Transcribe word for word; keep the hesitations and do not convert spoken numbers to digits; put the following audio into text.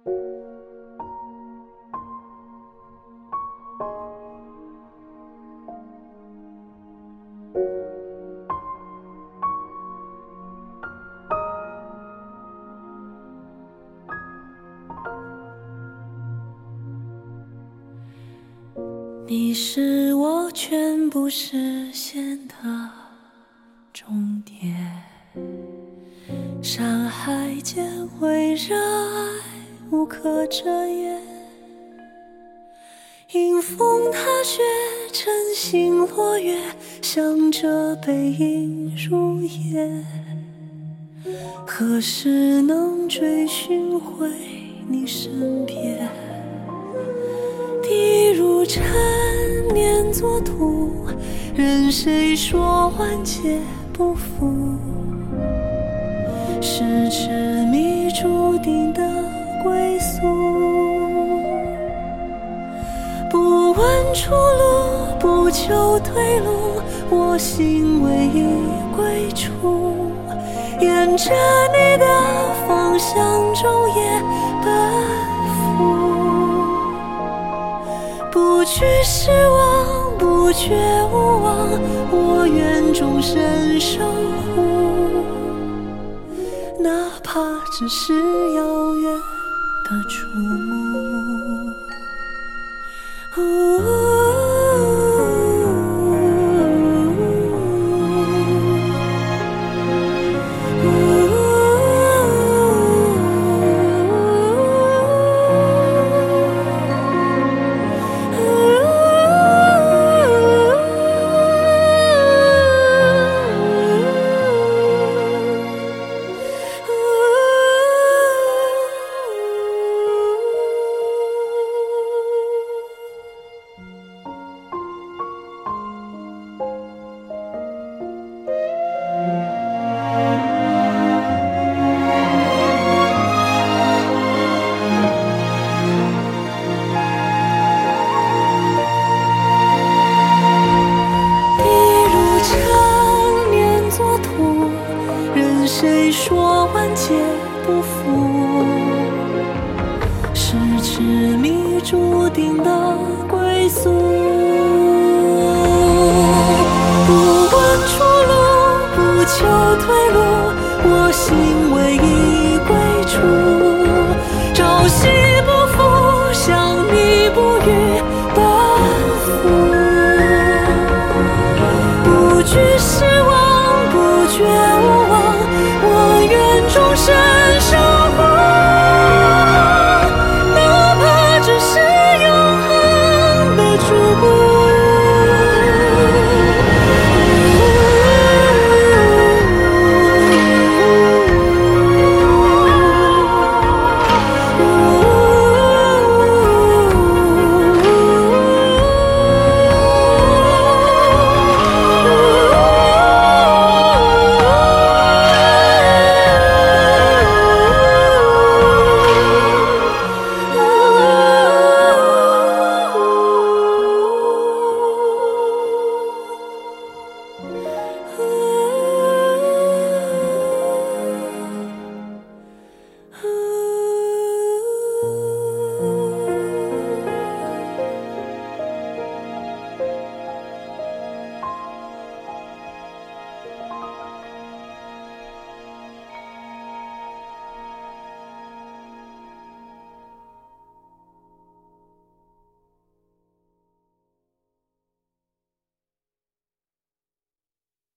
你是我全部实现的终点，山海间围热爱无可遮掩，迎风踏雪晨星落月，向着背影入眼，何时能追寻回你身边？地如尘，念作土，任谁说万劫不复，是痴迷注定的归宿。不问出路，不求退路，我心唯一归处，沿着你的方向昼夜奔赴。不惧失望，不觉无望，我愿终身守护，哪怕只是遥远的触目。谁说万劫不复，是痴迷注定的归宿。